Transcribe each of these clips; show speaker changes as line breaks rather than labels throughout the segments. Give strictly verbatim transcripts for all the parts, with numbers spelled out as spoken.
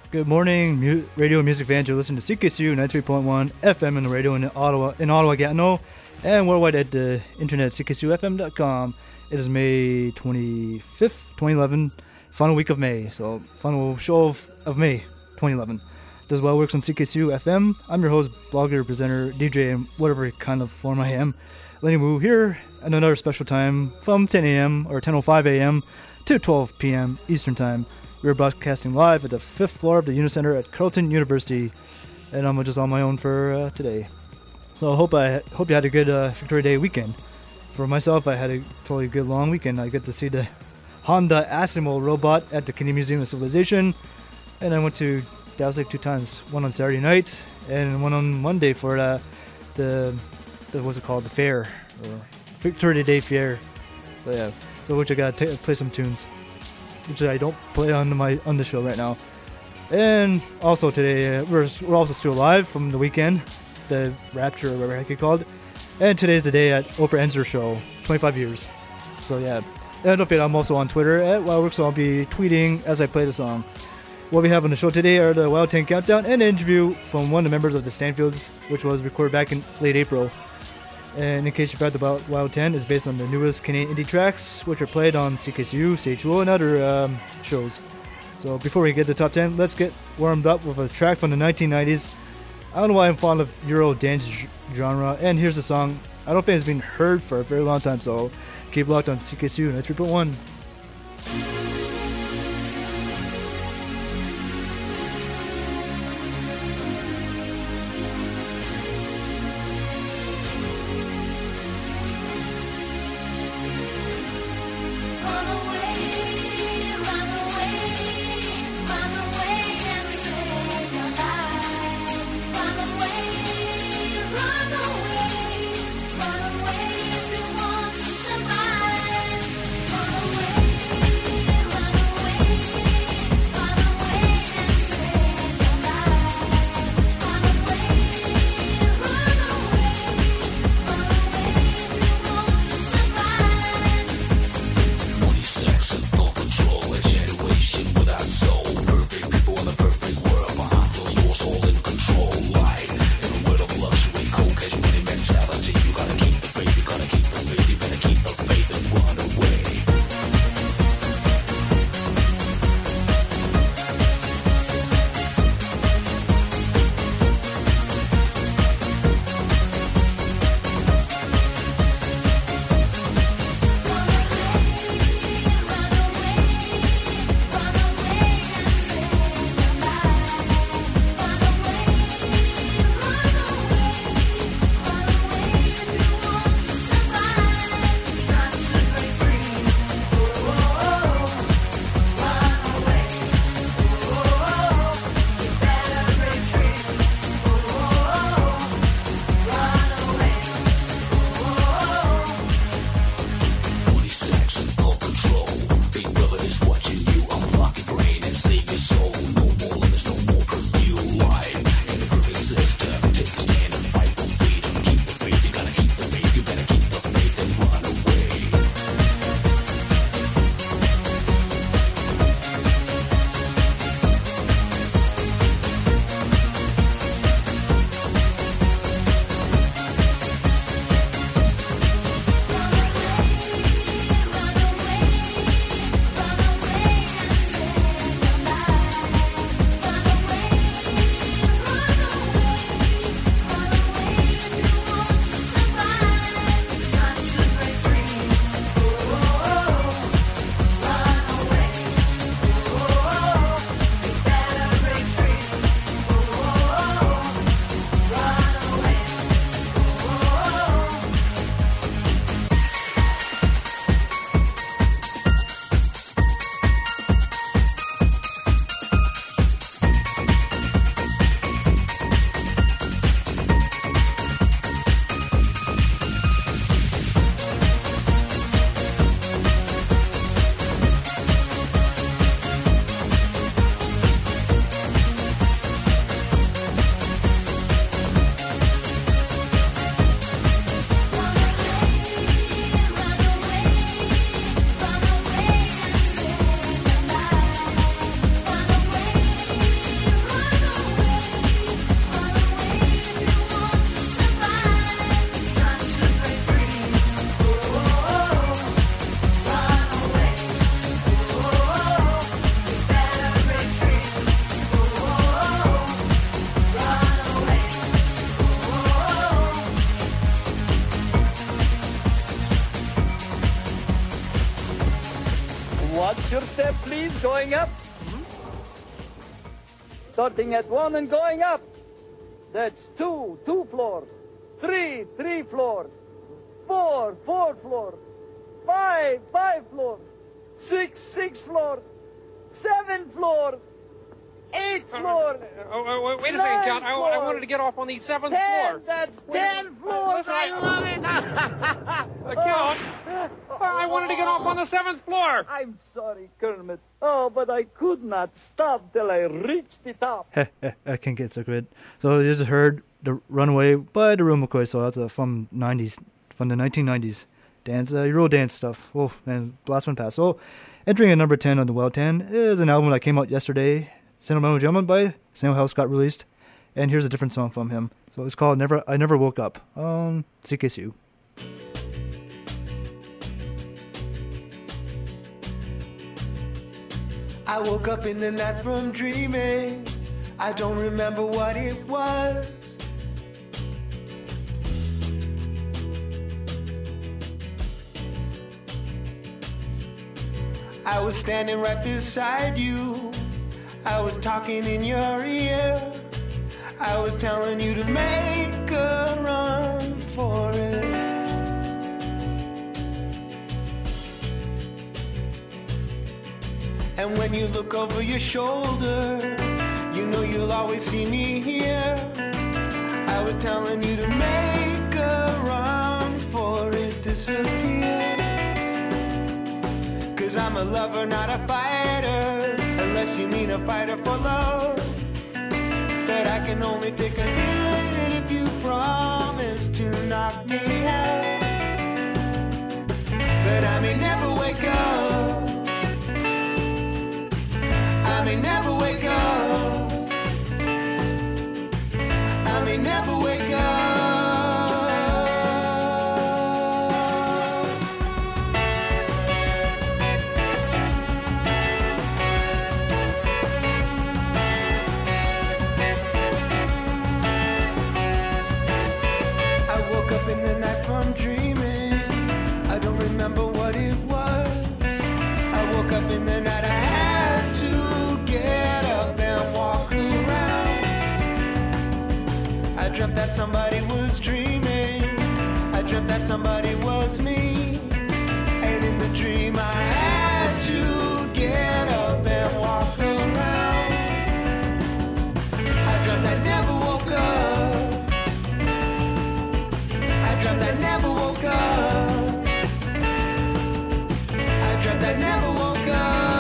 Good morning, mu- radio and music fans. You're listening to C K S U ninety-three point one F M in the radio in Ottawa, in Ottawa, Gatineau, and worldwide at the internet, C K S U F M dot com. It is May twenty-fifth, twenty eleven, final week of May, so final show of, of May twenty eleven. Does well works on C K S U F M. I'm your host, blogger, presenter, D J, and whatever kind of form I am. Lenny Wu here at another special time from ten a.m. or ten oh five a.m. to twelve p.m. Eastern Time. We are broadcasting live at the fifth floor of the Unicenter at Carleton University, and I'm just on my own for uh, today. So I hope I hope you had a good uh, Victoria Day weekend. For myself, I had a totally good long weekend. I get to see the Honda Asimo robot at the Canadian Museum of Civilization, and I went to Dallas Lake two times. One on Saturday night and one on Monday for uh, the the what's it called, the fair or Victoria Day fair. So yeah, so which I gotta t- play some tunes, which I don't play on my on the show right now. And also today uh, we're we're also still live from the weekend, the Rapture or whatever I could call it. And today's the day at Oprah Ends Her show, twenty-five years. So yeah, and don't forget I'm also on Twitter at Wildworks, so I'll be tweeting as I play the song. What we have on the show today are the Wild ten Countdown and an interview from one of the members of the Stanfields, which was recorded back in late April. And in case you forgot, the Wild ten is based on the newest Canadian indie tracks, which are played on C K S U, C H O, and other um, shows. So before we get to the top ten, let's get warmed up with a track from the nineteen nineties. I don't know why I'm fond of Euro dance genre, and here's the song. I don't think it's been heard for a very long time, so keep locked on C K S U ninety-three point one.
Run away if you want to survive. Run away. going up. Starting at one and going up. That's two, two floors. Three, three floors. Four, four floors. Five, five floors. Six, six floors. Seven floors. Eight floors.
Uh, oh, oh, wait a second, John. I, I wanted to get off on the seventh
ten,
floor.
That's
Wait,
ten floors.
listen,
I
I-
love it.
Uh, John, I wanted to get off on the seventh floor.
I'm sorry, Kermit. Oh, but I could not stop till I reached the top.
I can't get sick of it. So you just heard the Runaway by the Real McCoy. So that's uh, from nineties, from the nineteen nineties dance, uh, Euro dance stuff. Oh man, blast one pass. So entering at number ten on the Wild ten is an album that came out yesterday. Sentimental Gentleman by Samuel House got released, and here's a different song from him. So it's called "Never I Never Woke Up" on C K C U.
I woke up in the night from dreaming. I don't remember what it was. I was standing right beside you. I was talking in your ear. I was telling you to make a run for it. And when you look over your shoulder, you know you'll always see me here. I was telling you to make a run for it disappear. Cause I'm a lover, not a fighter, unless you mean a fighter for love. But I can only take a hit if you promise to knock me out. But I may never wake up. I may never wake up. I may never wake up. I woke up in the night from dreaming. I don't remember what it was. I woke up in the night, I had to get up and walk around. I dreamt that somebody was dreaming. I dreamt that somebody was me. And in the dream I had to get up and walk around. I dreamt I never woke up. I dreamt I never woke up. I dreamt I never woke up.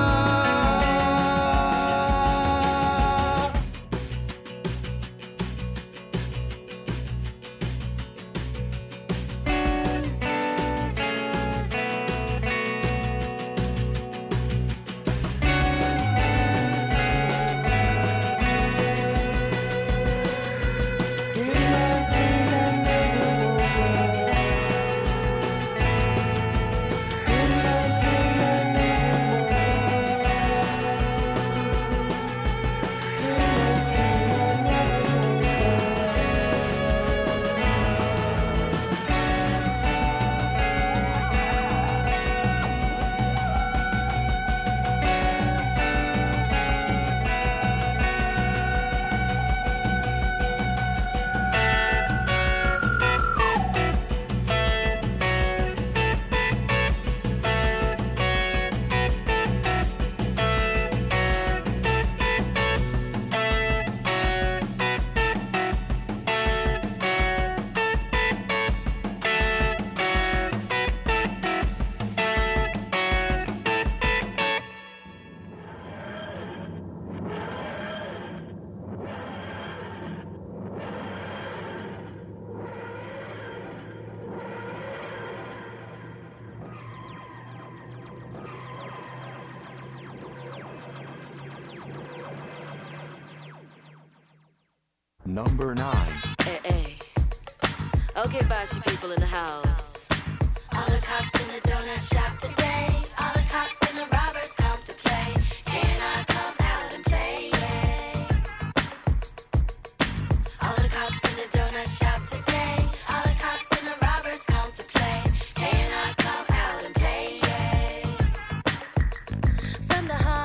Number nine.
Hey, hey. Okay, Bashi people in the house. All the cops in the donut shop today. All the cops and the robbers come to play. Can I come out and play? Yeah. All the cops in the donut shop today. All the cops and the robbers come to play. Can I come out and play? Yeah. From the heart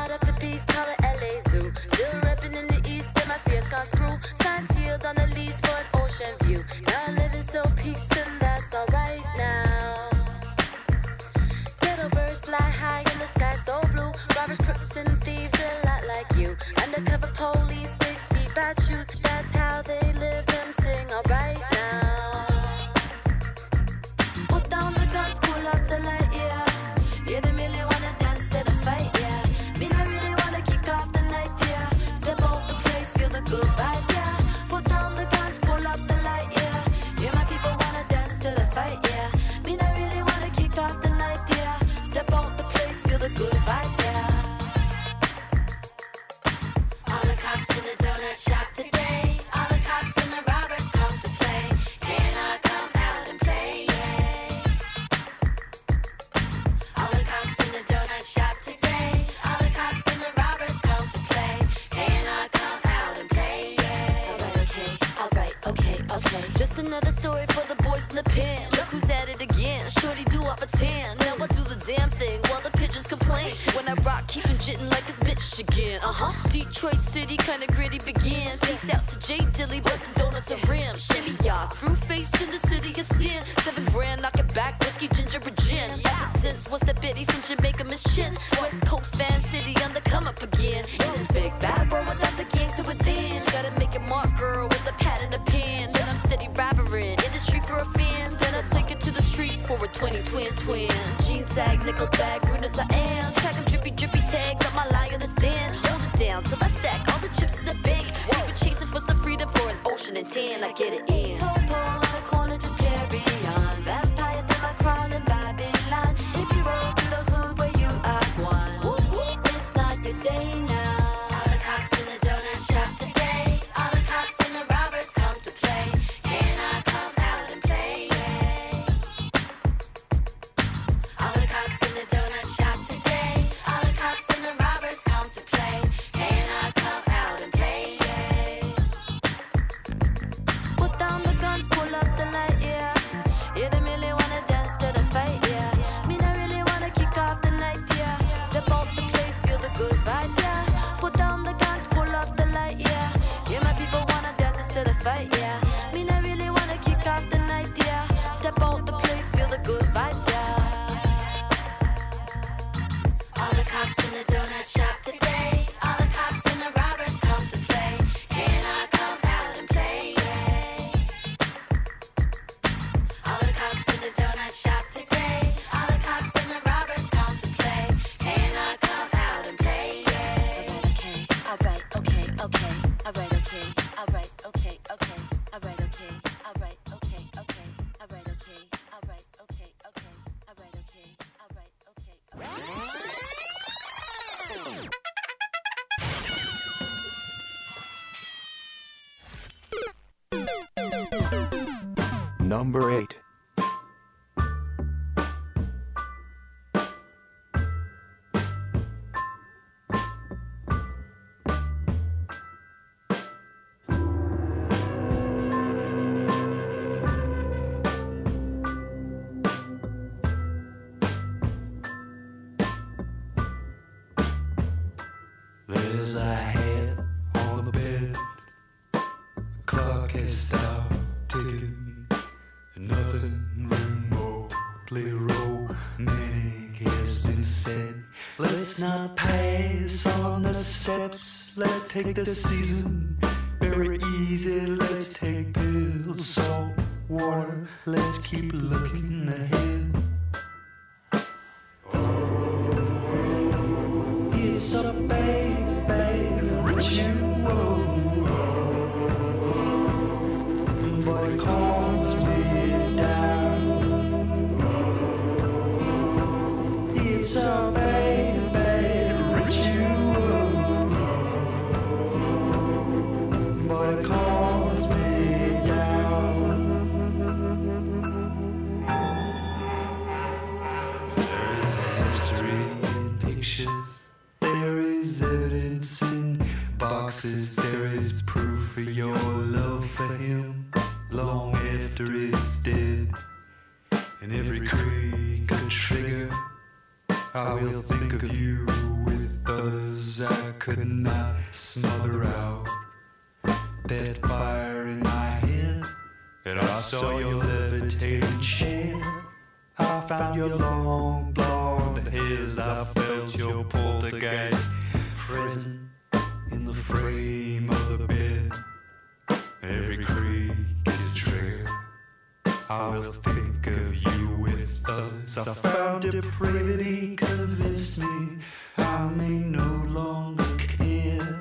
Jitting like it's Michigan. Uh-huh. Detroit City, kinda gritty begin. Peace out to J Dilly, bustin' donuts and rim. Shimmy y'all, screw face in the city of sin. Seven grand, knock it back, whiskey, ginger, or gin. Ever since, what's that bitty from Jamaica, Miss Chin? West Coast Fan City, on the come up again. In this big bad world without the gangster within. Gotta make it mark, girl, with a pad and a pen. Then I'm steady robbering, industry for a fan. Then I take it to the streets for a twenty twin twin. Jeans sag, nickel bag, rude as I am. Track them drippy drippy tags on my lie in the stand. Hold it down till I stack all the chips in the bank. We've been chasing for some freedom for an ocean and tan. I get it in. Pop on the corner, just carry on. Vampire, then I crawling Babylon. If you roll through those hoods where you are one, it's not your day now. All the cops in the donut shop today. All the cops and the robbers come to play. Can I come out and play? All the cops in the donut shop today. All the cops and the robbers come to play. Can I come out and play? Put down the guns, pull up the light, yeah. You don't really wanna dance to the fight, yeah. Me not really wanna kick off the night, yeah. Step out the place, feel the good vibes, yeah. Put down the guns, pull up the light, yeah. Yeah, my people wanna dance to the fight, yeah. Me not really wanna kick off the night, yeah. Step out the place, feel the good vibes, yeah. All the cops in the donut shop today. All the cops and the robbers come to play. Can I come out and play? All the cops in the donut shop today. All the cops and the robbers come to play. Can I come out and play? Alright, okay, okay, alright, okay, alright, okay, okay, alright, okay, alright, okay, okay, alright, okay, alright, okay, okay, alright, okay, alright, okay, alright.
Number eight.
There's a head on the bed. The clock has stopped ticking. Nothing remotely romantic has been said. Let's not pass on the steps. Let's take the season very easy. Let's take pills, salt water. Let's keep looking ahead. It's a bad, bad ritual, but it calms me down. It's a bad, bad ritual, but it calms me down. There is a history in pictures. There is evidence in boxes. There is proof of your love for him long after it's dead. In every creak and trigger, I will think of you with others I could not smother out. That fire in my head, and I saw your levitating chair. I found your long blonde hairs. I felt your poltergeist present in the frame of the bed. Every creak is a trigger. I will think of you with others. I found depravity convinced me I may no longer care.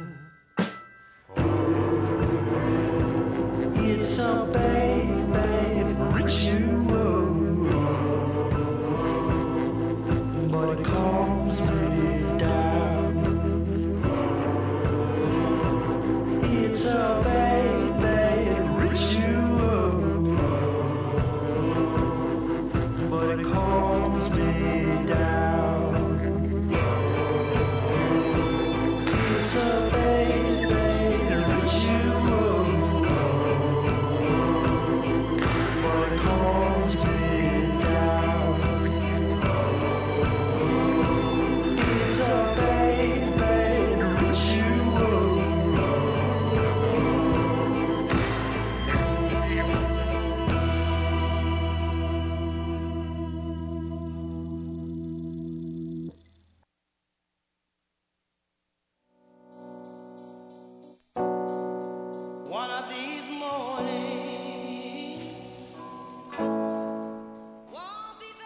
It's a bad, bad ritual, but it calms me down. It's a bad, bad ritual, but it calms me down.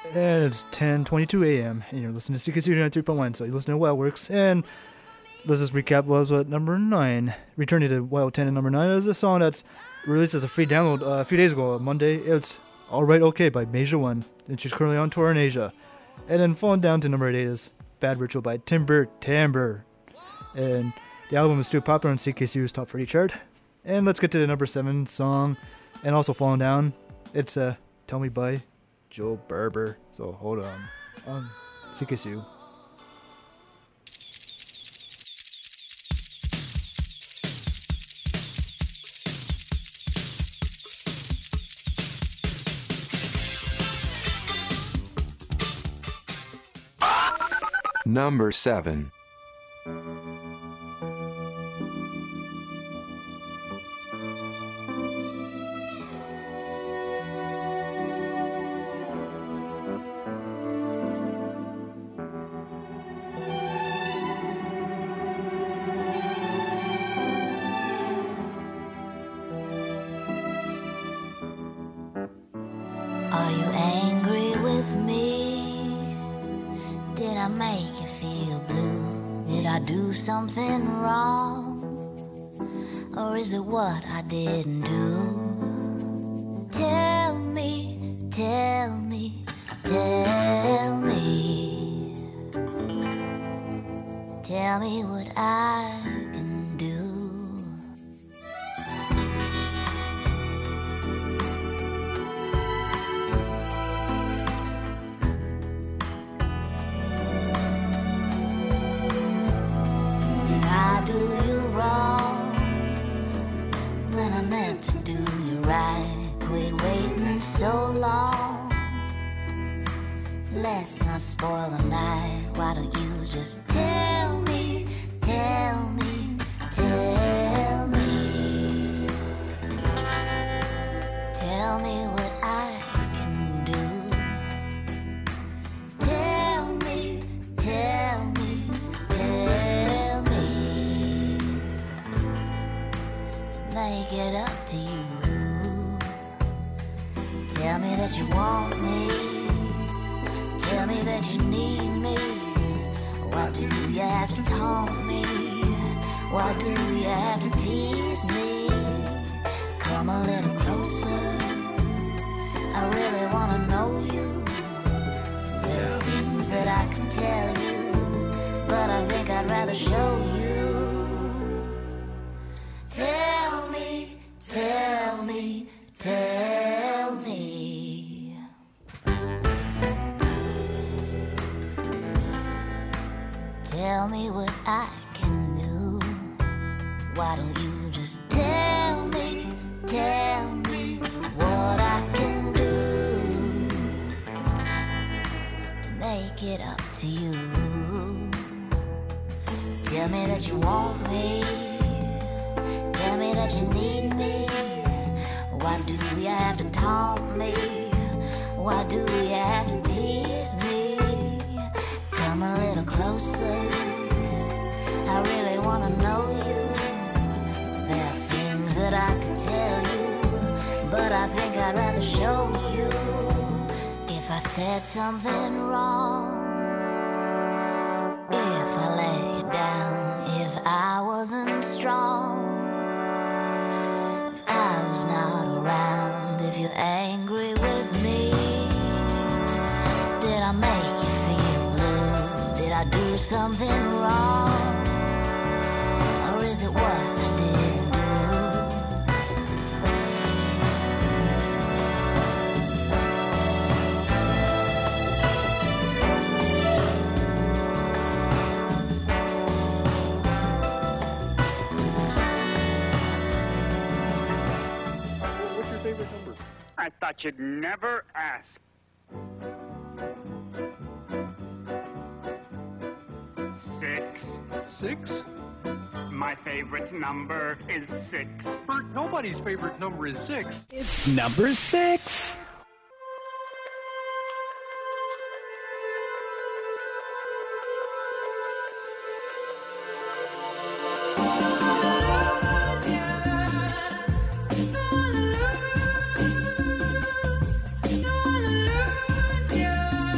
And it's ten twenty-two a.m. and you're listening to C K C U ninety-three point one, so you're listening to Wildworks. And let's just recap what was at number nine. Returning to Wild ten and number nine is a song that's released as a free download uh, a few days ago, Monday. It's Alright Okay by Major One, and she's currently on tour in Asia. And then falling down to number eight is Bad Ritual by Timber Timbre. And the album is still popular on C K C U's top thirty chart. And let's get to the number seven song, and also falling down, it's uh, Tell Me by Joe Berber. So hold on. On C K C U.
Number seven.
Are you angry with me? Did I make you feel blue? Did I do something wrong? Or is it what I didn't do? Tell me, tell me, tell me. Tell me what I can do. I do you wrong when I meant to do you right. Quit waiting so long. Let's not spoil the night. Why don't you just tell me, tell me, tell me. Tell me what I can do. Tell me, tell me, tell me. To make it up to you. Tell me that you want me. Tell me that you need me. Why do you have to taunt me? Why do you have to tease me? Come a little closer. I really wanna know you. There are things that I can tell you, but I think I'd rather show you. Tell me, tell me, tell me. Tell me what I can do. Why don't you just tell me, tell me what I can do to make it up to you. Tell me that you want me. Tell me that you need me. Why do you have to taunt me? Why do you have to tease me? Come a little closer. I really wanna know you. There are things that I can tell you, but I think I'd rather show you. If I said something wrong, if I let you down, if I wasn't strong, if I was not around, if you're angry with me, did I make you feel blue? Did I do something wrong? Or is it what I didn't do?
What's your favorite number? I thought you'd never ask. Six.
Six?
My favorite number is six.
Bert, nobody's favorite number is six.
It's number six.
Don't wanna lose you.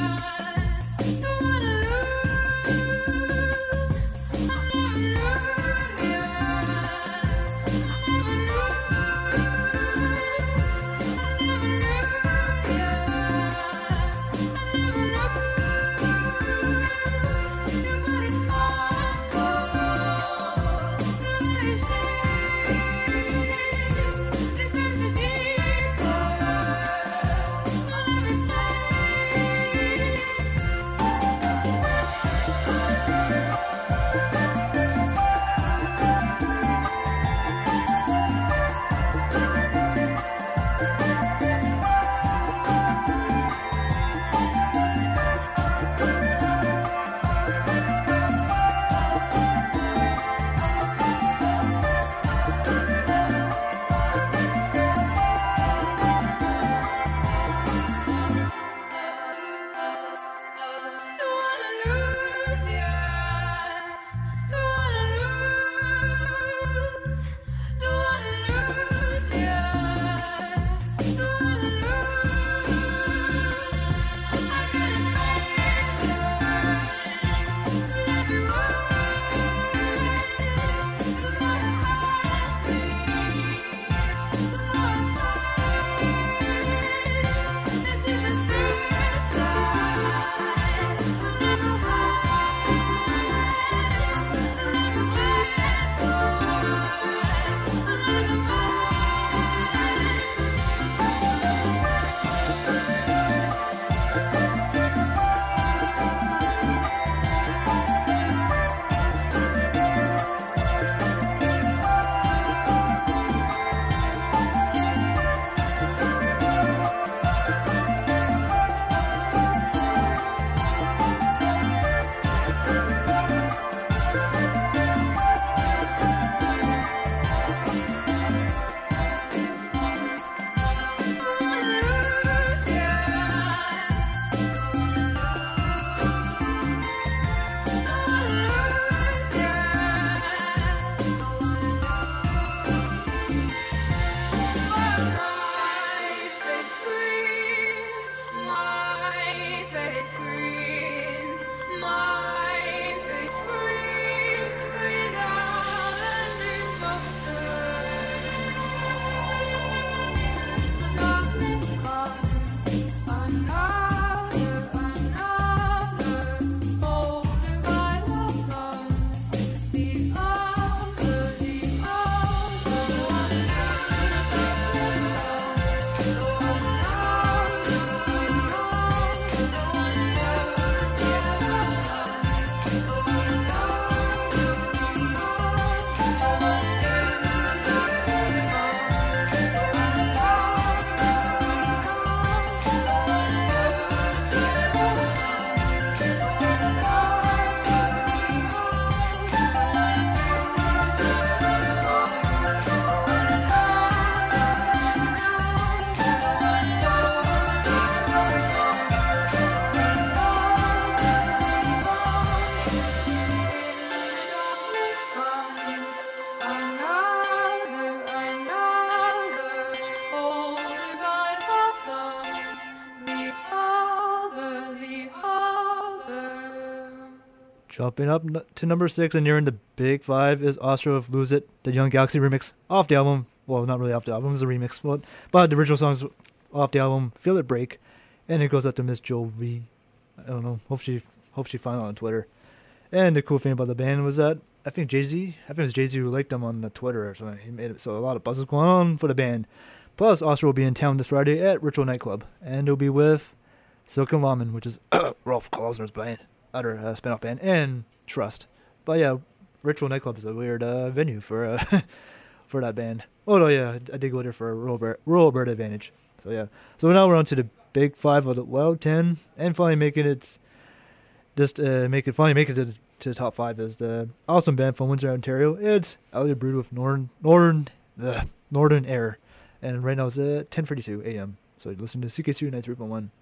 Jumping up n- to number six and nearing the big five is Ostro of Lose It, the Young Galaxy remix off the album. Well, not really off the album, it's a remix, but, but the original song's off the album, Feel It Break. And it goes out to Miss Jovi. I don't know, hope she hope she found it on Twitter. And the cool thing about the band was that I think Jay-Z, I think it was Jay-Z who liked them on the Twitter or something. He made it so a lot of buzz is going on for the band. Plus, Ostro will be in town this Friday at Ritual Nightclub. And he'll be with Silk and Lawman, which is Rolf Klausner's band, other uh, spin-off band, and Trust. But yeah, Ritual Nightclub is a weird uh, venue for uh, for that band. Oh no, yeah, I did go there for Rural Alberta, Rural Alberta Advantage. So yeah, so now we're on to the big five of the well ten, and finally making it, just uh, make it finally make it to the, to the top five is the awesome band from Windsor, Ontario. It's Elliot Brood with Northern Northern ugh, Northern Air, and right now it's uh, ten thirty-two a.m. So you listen to C K C ninety-three point one.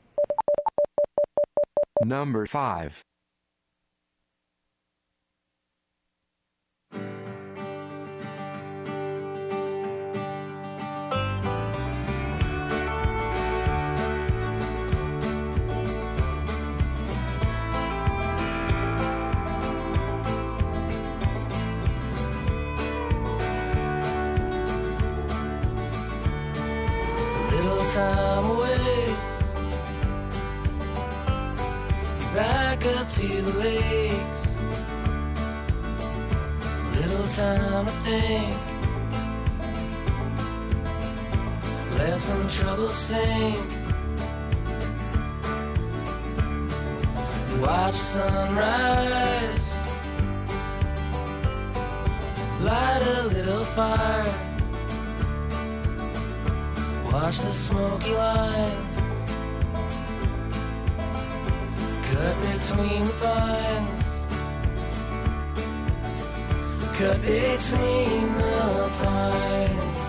Number five.
Little time away, back up to the lakes. Little time to think, let some trouble sink. Watch sunrise, light a little fire. Watch the smoky lines cut between the pines, cut between the pines.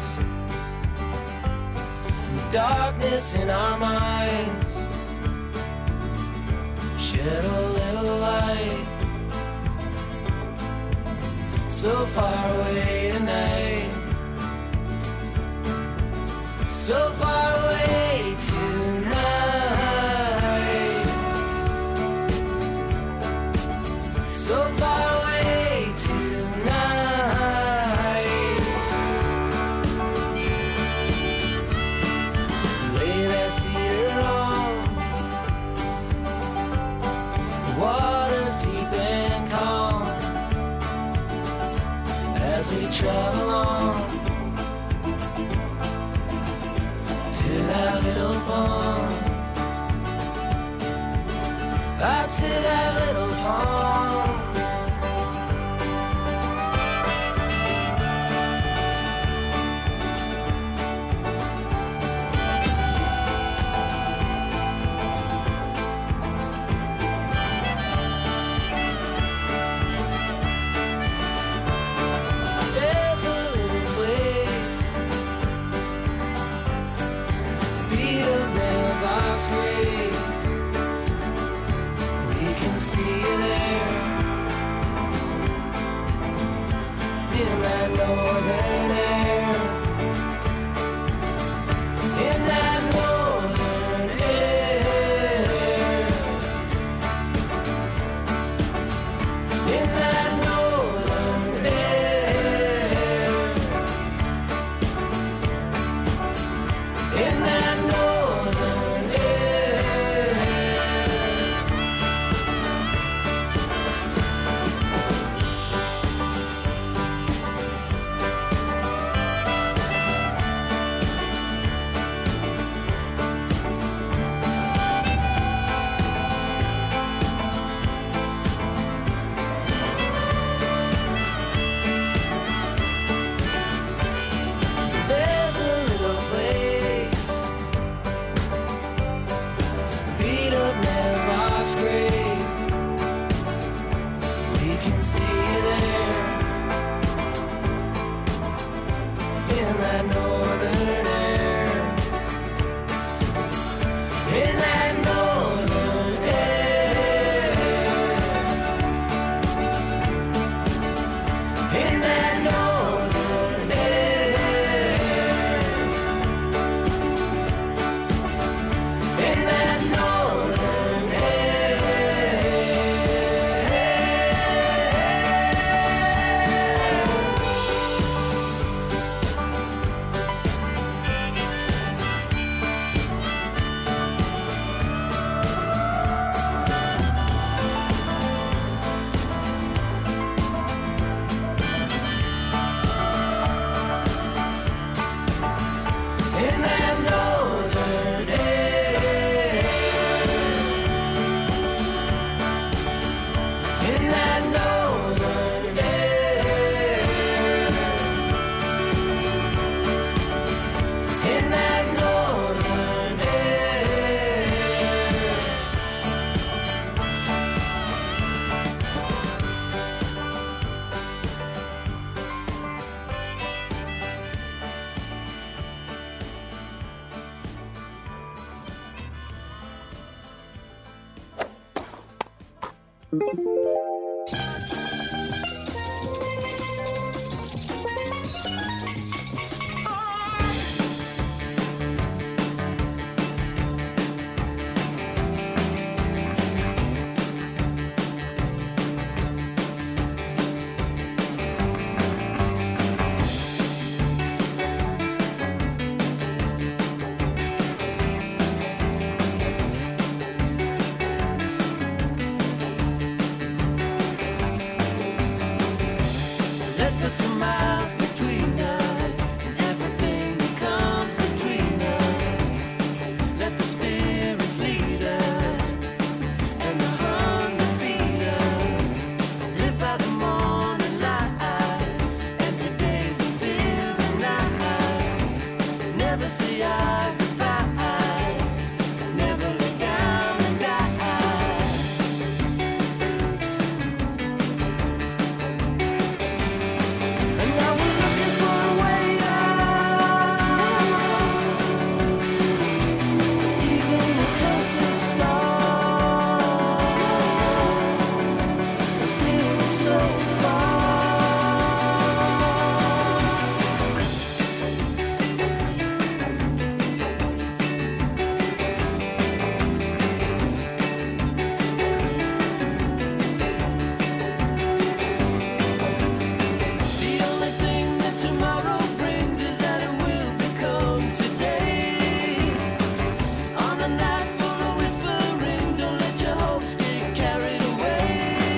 The darkness in our minds shed a little light. So far away tonight, so far away tonight, so far away tonight. Lay that cedar on, the water's deep and calm as we travel on that little pond, out to that little pond. There's a little place, beat up mailbox grave. We can see you there in that northern air, in that northern air, in that northern air, in that northern air. Let's put some miles between us, and everything that comes between us. Let the spirits lead us, and the hunger feed us. Live by the morning light, and today's a feeling nights. Never say our goodbyes, never lay down and die. And now we're looking for a way out. Even the closest stars are still so far. The only thing that tomorrow brings is that it will become today. On a night full of whispering, don't let your hopes get carried away.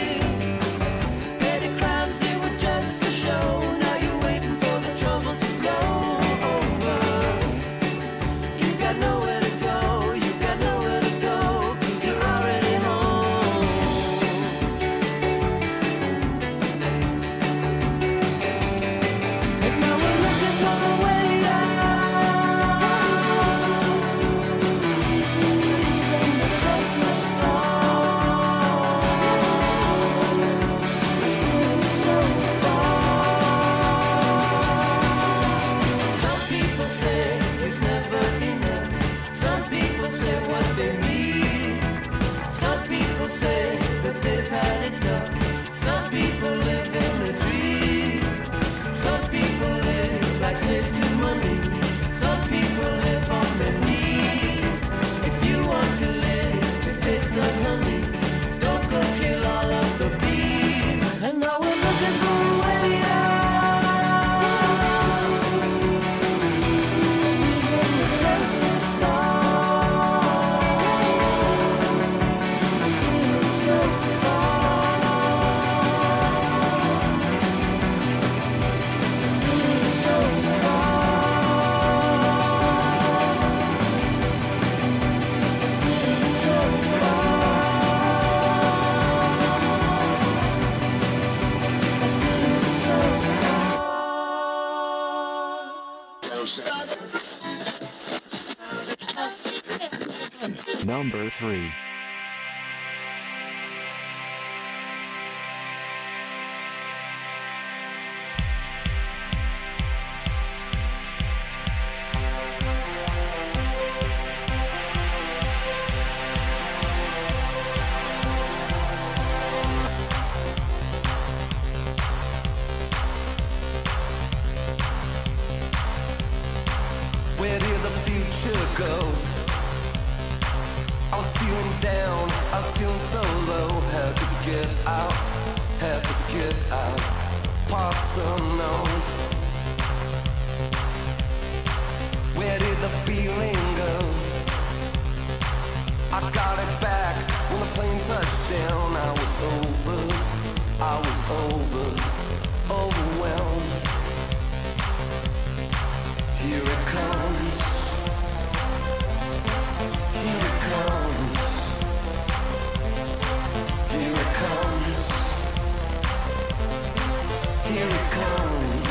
Petty crimes, they were just for show. Now you're waiting for the trouble to blow over. You got nowhere to go, you got nowhere to go, 'cause you're already home. And now we're looking for a way out. Even the closest stars are still so far. Some people say it's never enough. Some people say what they need. Some people say that they've had it tough. Some people live in a dream. Some people live like slaves to money. Some people live on their knees. If you want to live to taste the honey, don't go kill all of the bees. And now we're looking for a way out. Even the closest stars are still so far. Still so far. Still so far. Still so
Number three.
Where did the future go? I was feeling down, I was feeling so low. How could you get out? How could you get out? Parts unknown. Where did the feeling go? I got it back when the plane touched down. I was over, I was over, overwhelmed. Here it comes. Here it comes. Here it comes. Here it comes.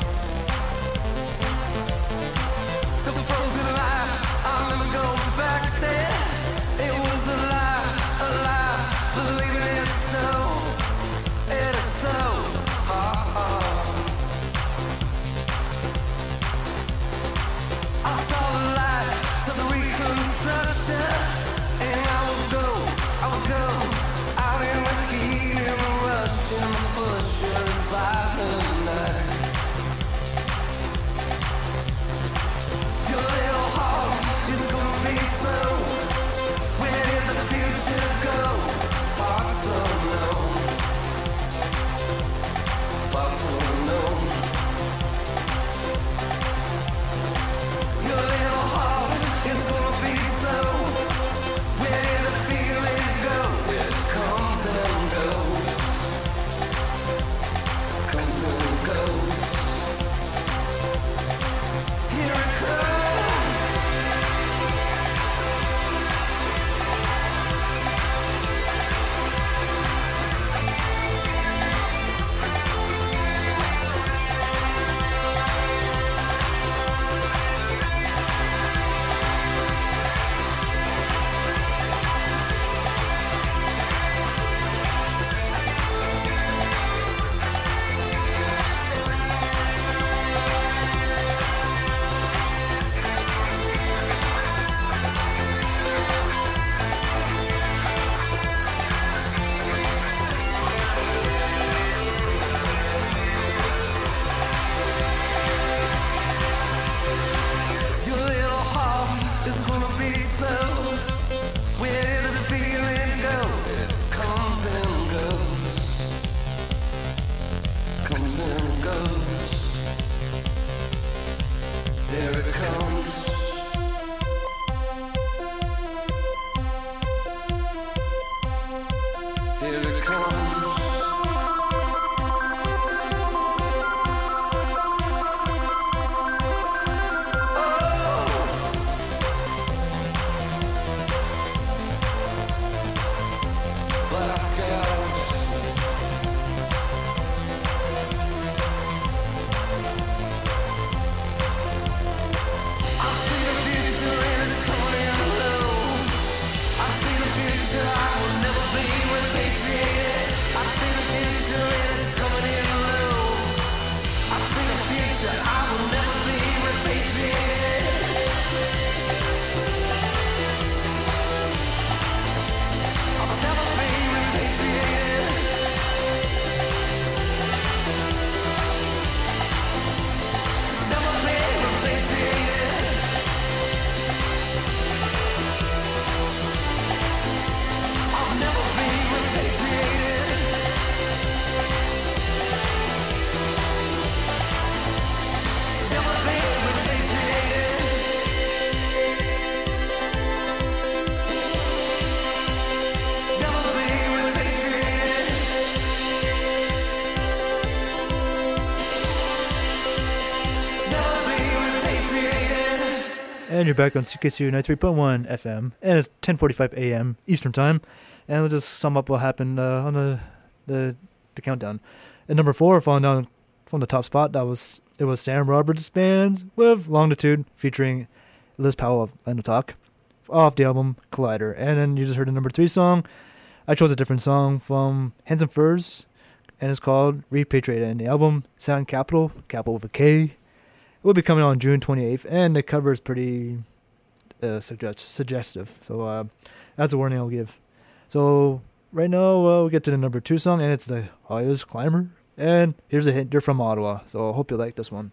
The frozen light, I'll never go back there. It was a lie, a lie, believing it so. It is so hard.
And you're back on C K C U ninety-three point one F M, and it's ten forty-five A M Eastern Time. And let's just sum up what happened uh, on the, the the countdown. At number four, falling down from the top spot, that was it was Sam Roberts' band with Longitude featuring Liz Powell of Lando Talk off the album Collider. And then you just heard the number three song. I chose a different song from Hands and Furs, and it's called Repatriated. And the album Sound Capital, Capital with a K. It will be coming on June twenty-eighth, and the cover is pretty uh, suggest- suggestive. So uh, that's a warning I'll give. So right now uh, we'll get to the number two song, and it's the Highest Climber. And here's a hint, they're from Ottawa, so I hope you like this one.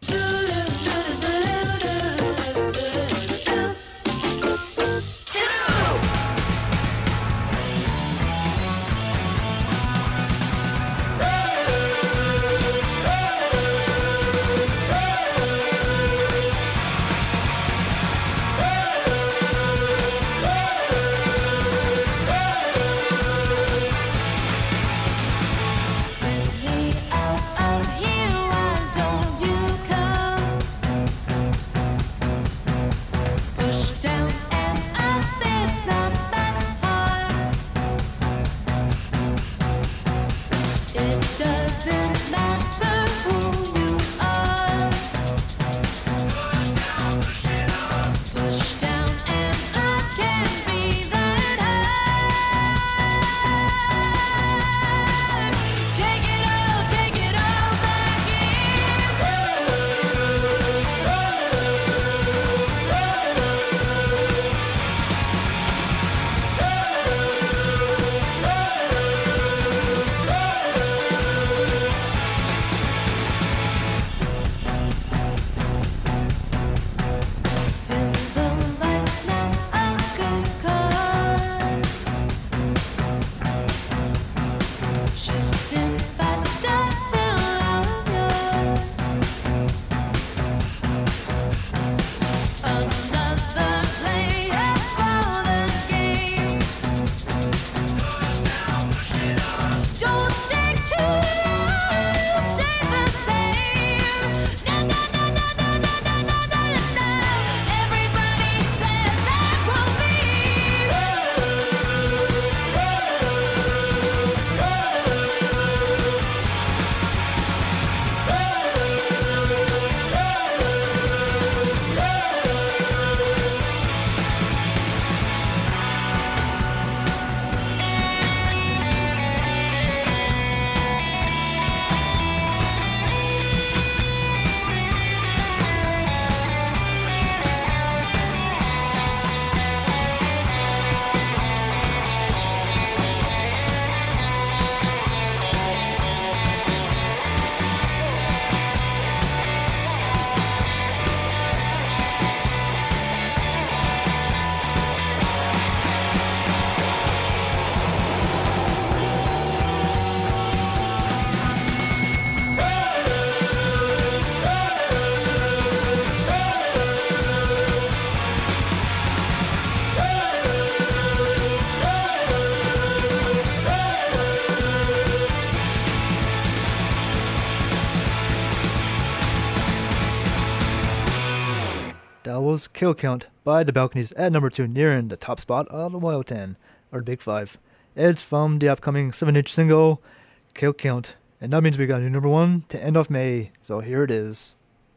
That was Kill Count by The Balconies at number two, nearing the top spot of the Wild ten, or the Big Five. It's from the upcoming seven inch single, Kill Count. And that means we got a new number one to end off May. So here it is.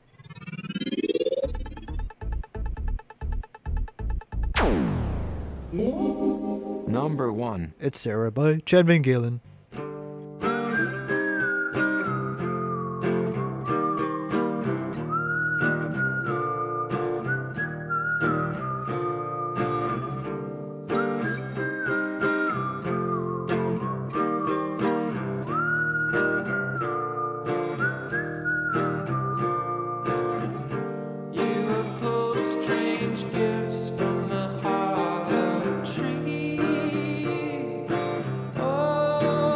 Number one.
It's Sarah by Chad Van Galen.
Oh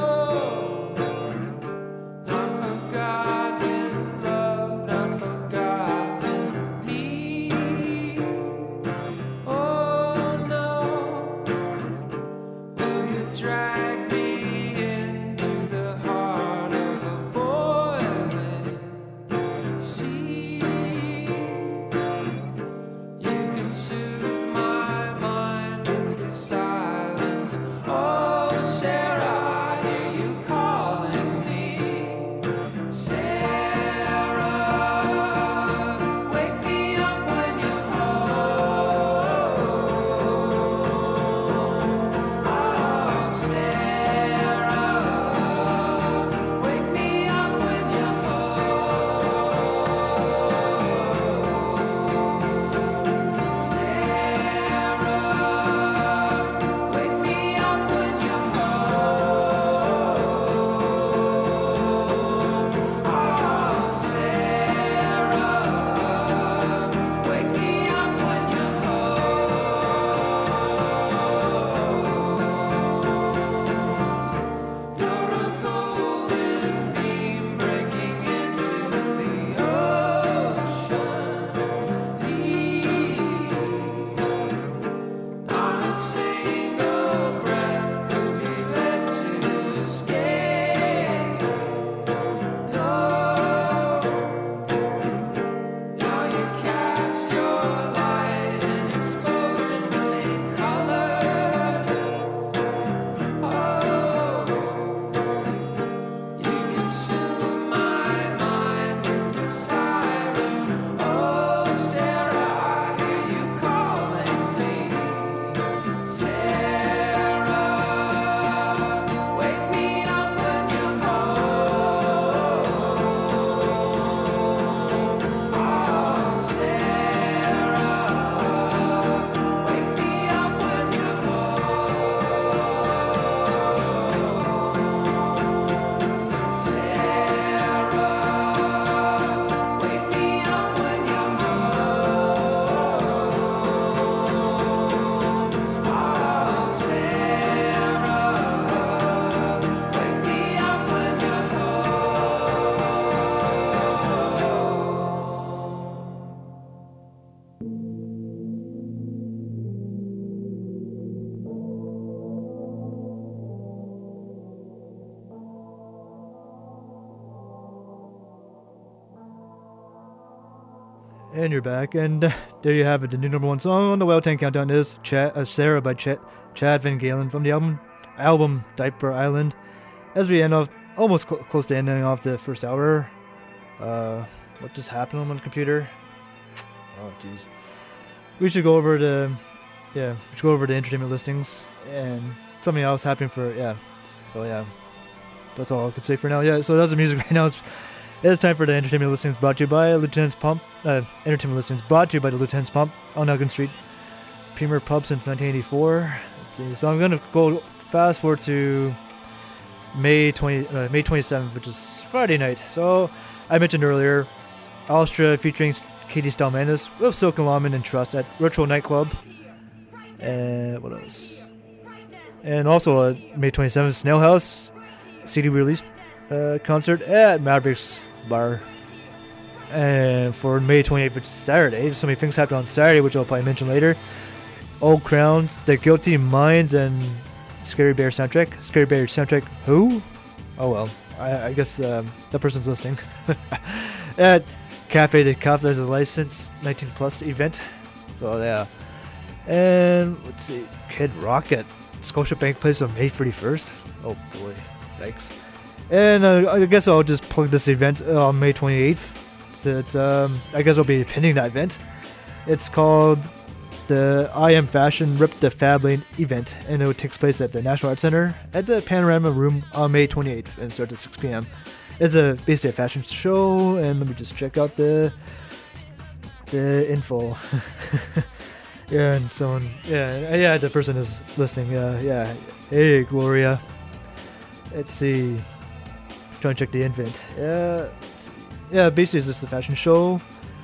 And you're back, and uh, there you have it. The new number one song on the Wild ten Countdown is Chad, uh, Sarah by Ch- Chad Van Galen from the album album Diaper Island. As we end off, almost cl- close to ending off the first hour. Uh, what just happened on the computer? Oh, jeez. We should go over the, yeah, we should go over the entertainment listings and something else happening for, yeah. So yeah, that's all I could say for now. Yeah, so that's the music right now. It's, it's time for the entertainment listings brought to you by Lieutenant's Pump. Uh, entertainment listings brought to you by the Lieutenant's Pump on Elgin Street. Premier Pub since nineteen eighty-four. Let's see. So I'm gonna go fast forward to May twentieth, uh, May twenty-seventh, which is Friday night. So I mentioned earlier, Austria featuring Katie Stalmanis with Silk and Lawman and Trust at Retro Nightclub. And what else? And also uh, May twenty-seventh, Snail House C D release uh, concert at Mavericks Bar. And for May twenty-eighth, which is Saturday, so many things happened on Saturday, which I'll probably mention later. Old Crowns, The Guilty Minds, and Scary Bear soundtrack. Scary Bear soundtrack. Who? Oh well. I, I guess um, that person's listening. At Cafe de Cafe as a licensed nineteen plus event. So yeah. And let's see. Kid Rock at Scotiabank plays on May thirty-first. Oh boy. Yikes. And uh, I guess I'll just plug this event on May twenty-eighth. So it's um I guess I'll be attending that event. It's called the I Am Fashion Rip the Fab Lane event, and it takes place at the National Arts Center at the Panorama Room on May twenty-eighth and starts at six p.m. It's a basically a fashion show, and let me just check out the the info. Yeah, and someone, yeah, yeah, the person is listening. Yeah, yeah. Hey, Gloria. Let's see. Trying to check the event. Yeah, let's see. Yeah. Basically, it's just a fashion show.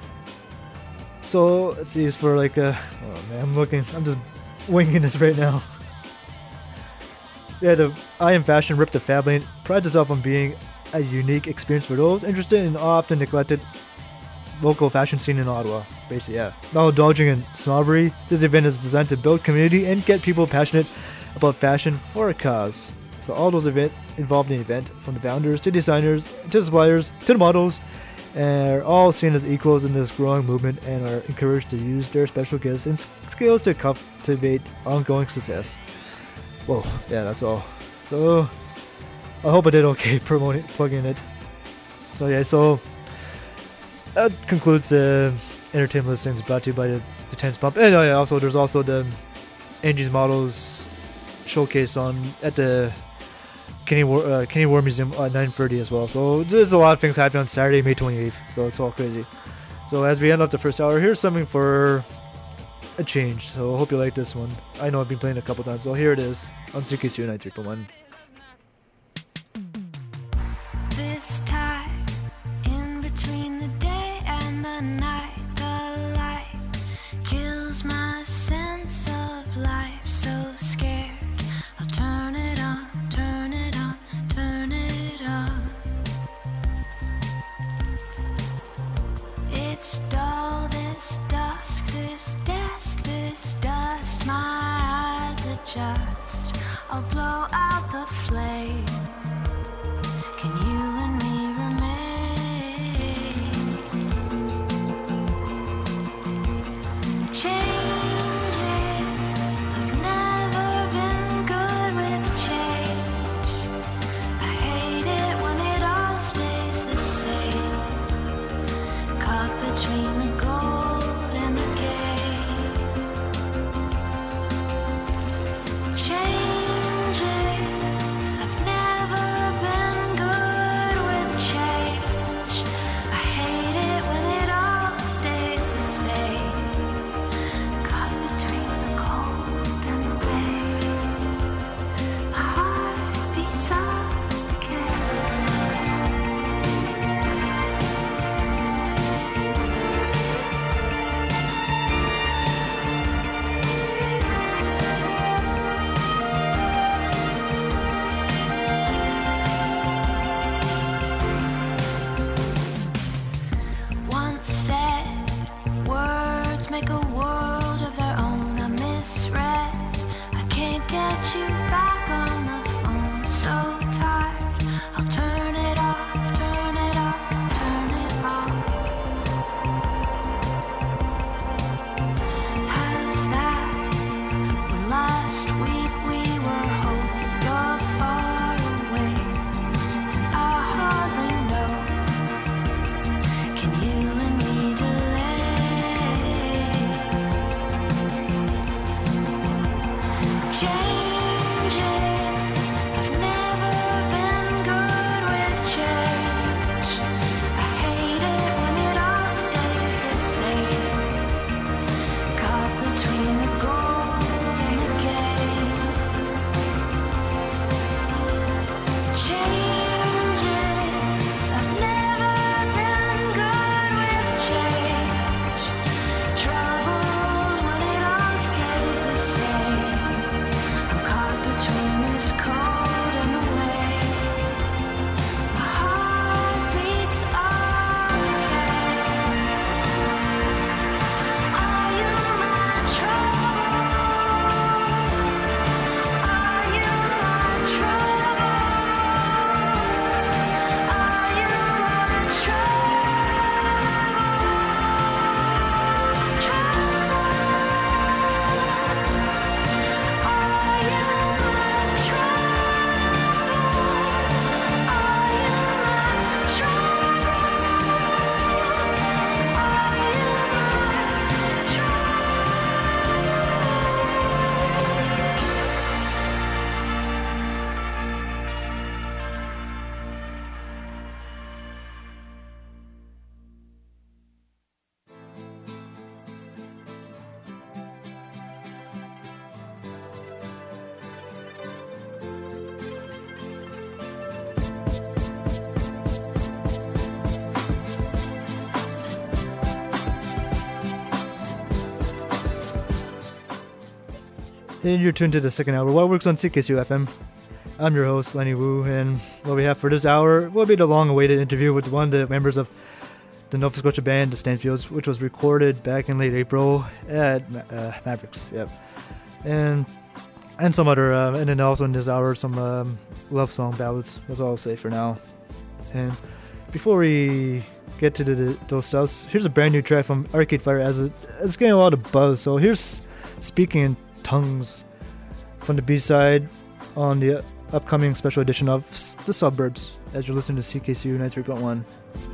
So let's see, it's for like a. Oh man, I'm looking. I'm just winging this right now. So yeah, the I Am Fashion Rip the Fab Lane prides itself on being a unique experience for those interested in often neglected local fashion scene in Ottawa. Basically, yeah. Not indulging in snobbery, this event is designed to build community and get people passionate about fashion for a cause. So all those events involved in the event, from the founders to designers to suppliers to the models, are all seen as equals in this growing movement and are encouraged to use their special gifts and skills to cultivate ongoing success. Whoa, yeah, that's all. So I hope I did okay promoting, plugging it. So yeah, so that concludes the entertainment listings brought to you by the, the Tense Pump. And uh, yeah, also there's also the Angie's Models showcase on at the Kenny War, uh, Kenny War Museum at nine thirty as well. So there's a lot of things happening on Saturday, May twenty-eighth. So it's all crazy. So as we end up the first hour, here's something for a change. So I hope you like this one. I know I've been playing it a couple times. So here it is on C K C U ninety-three point one.
This time in between the day and the night, the light kills my sense of life. So scared, I'll turn it on, turn it on, turn it on. It's dull, this dusk, this desk, this dust. My eyes adjust, I'll blow out the flame. Can you and me remain? Changes, I've never been good with change. I hate it when it all stays the same. Caught between the gold and the game. Changes, I've never been good with change. I hate it when it all stays the same. Caught between the cold and the pain. My heart beats up again.
And you're tuned to the second hour. What works on C K S U F M? I'm your host, Lenny Wu, and what we have for this hour will be the long-awaited interview with one of the members of the Nova Scotia band, the Stanfields, which was recorded back in late April at uh, Mavericks. Yep, and and some other, uh, and then also in this hour some um, love song ballads. That's all I'll say for now. And before we get to the, the, those stuffs, here's a brand new track from Arcade Fire as it, it's getting a lot of buzz. So here's Speaking in Tongues from the B-side on the upcoming special edition of The Suburbs, as you're listening to C K C U ninety-three point one.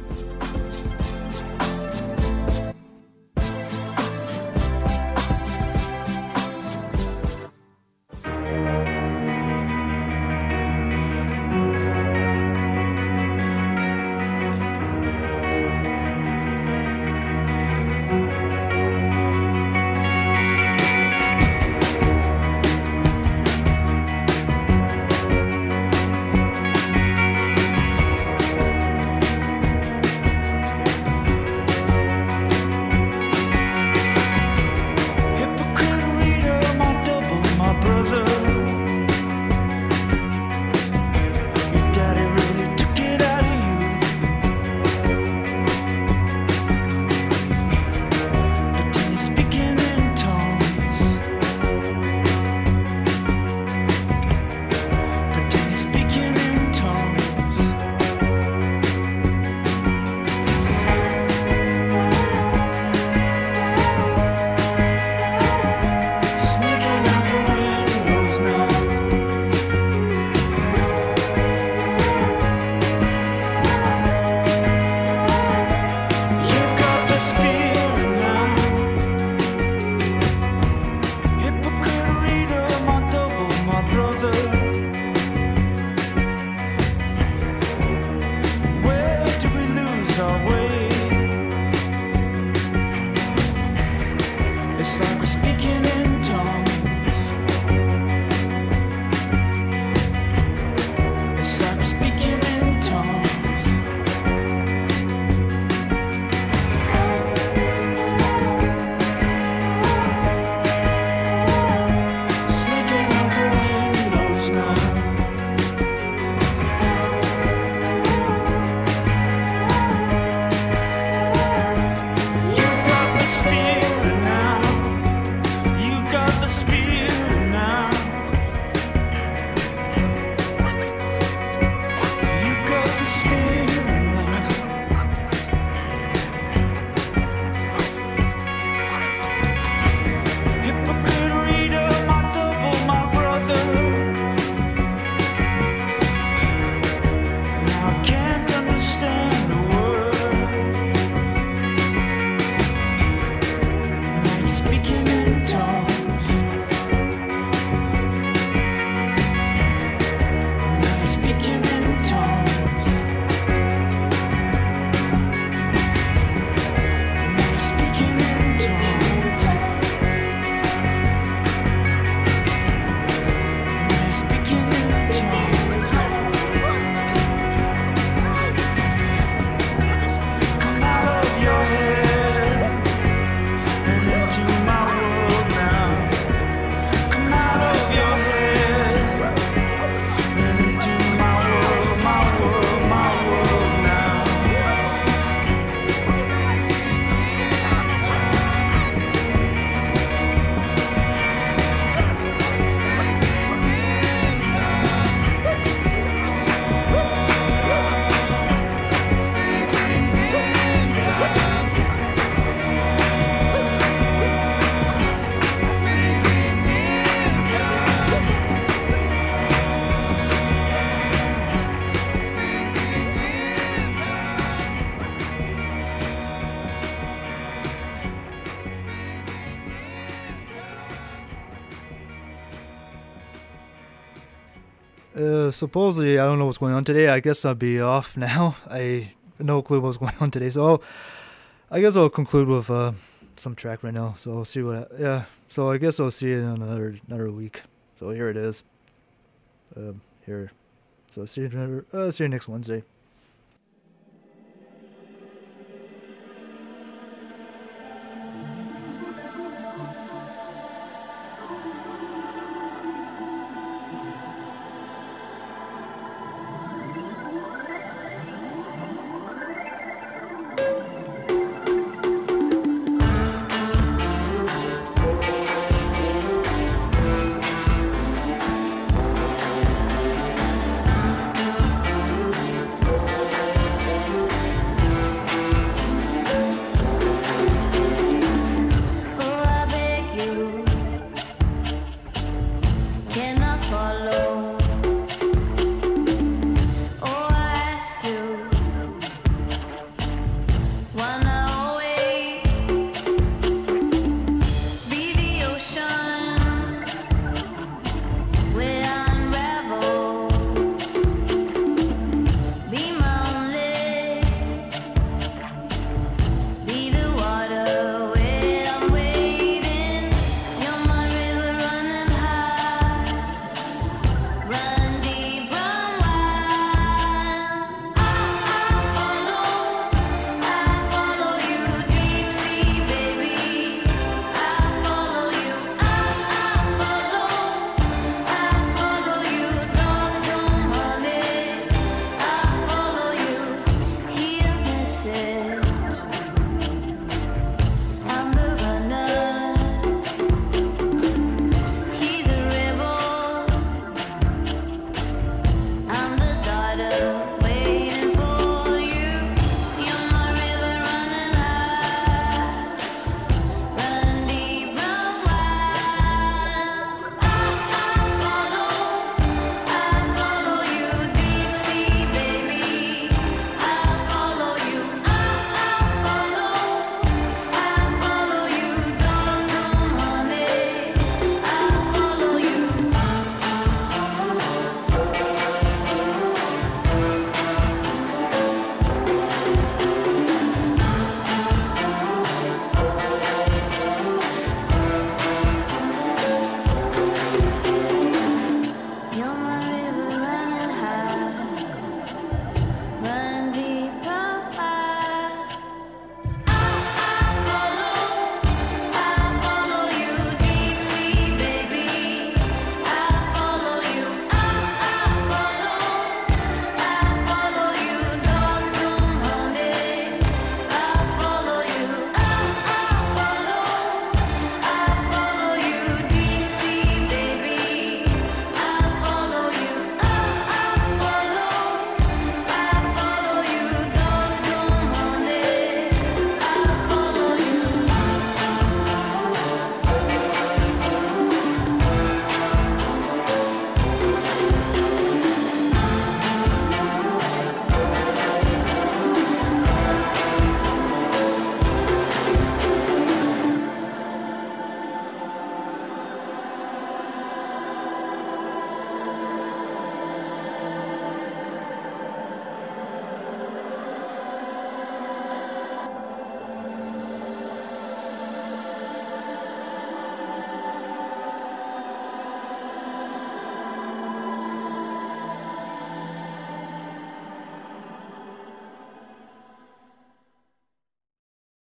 Uh, supposedly, I don't know what's going on today. I guess I'll be off now. I no clue what's going on today. So I guess I'll conclude with uh, some track right now. So I'll see what. I, yeah. So I guess I'll see you in another another week. So here it is. Um, here. So see you another. Uh, see you next Wednesday.